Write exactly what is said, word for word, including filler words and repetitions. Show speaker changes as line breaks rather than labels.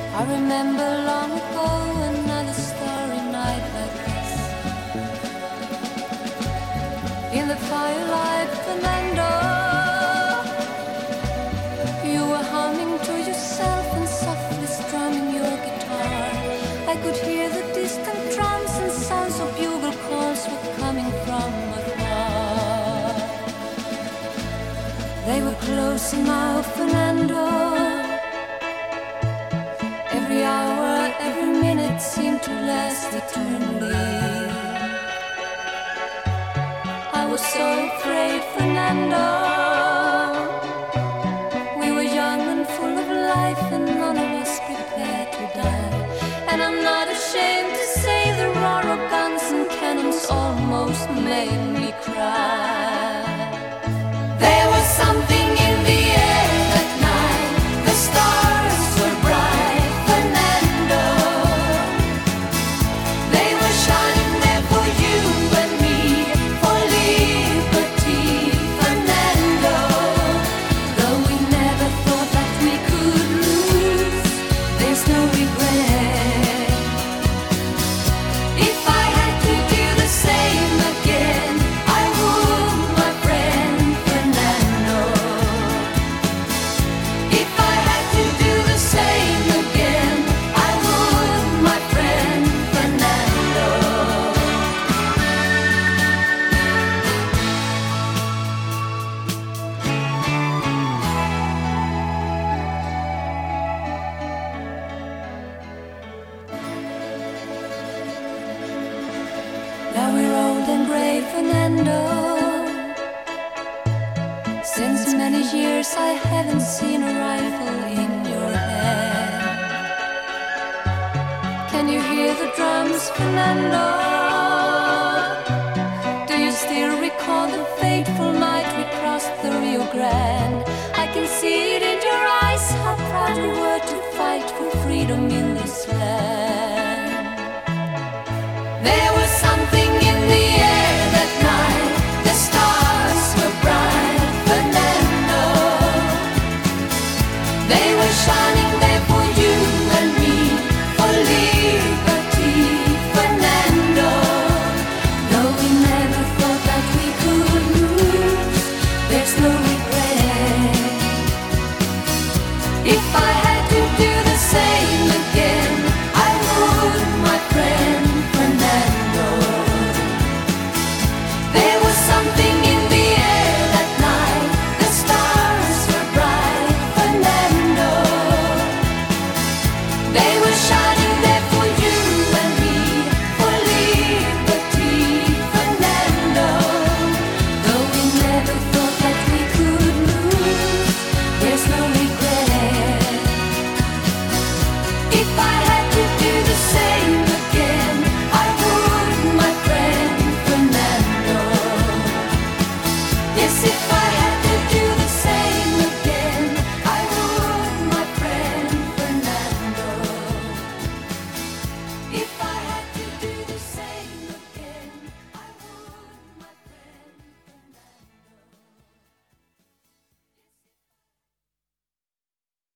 I remember long ago another starry night like this. In the firelight, Fernando, you were humming to yourself and softly strumming your guitar. I could hear the distant drums and sounds of bugle calls were coming from afar. They were close now, Fernando. Every hour, every minute seemed to last eternally. I was so afraid, Fernando. We were young and full of life, and none of us prepared to die. And I'm not ashamed to say the roar of guns and cannons almost made me cry. There was something in the air that night. The stars were bright, Fernando. They were shining there for you and me, for liberty, Fernando. Though we never thought that we could lose, there's no regret. If I had to do the same again, I would, my friend Fernando. If I had to do the same again, I would, my friend Fernando. Now we're old and gray, Fernando. Since many years I haven't seen a rifle in your hand. Can you hear the drums, Fernando? Do you still recall the fateful night we crossed the Rio Grande? I can see it in your eyes, how proud you were to fight for freedom in this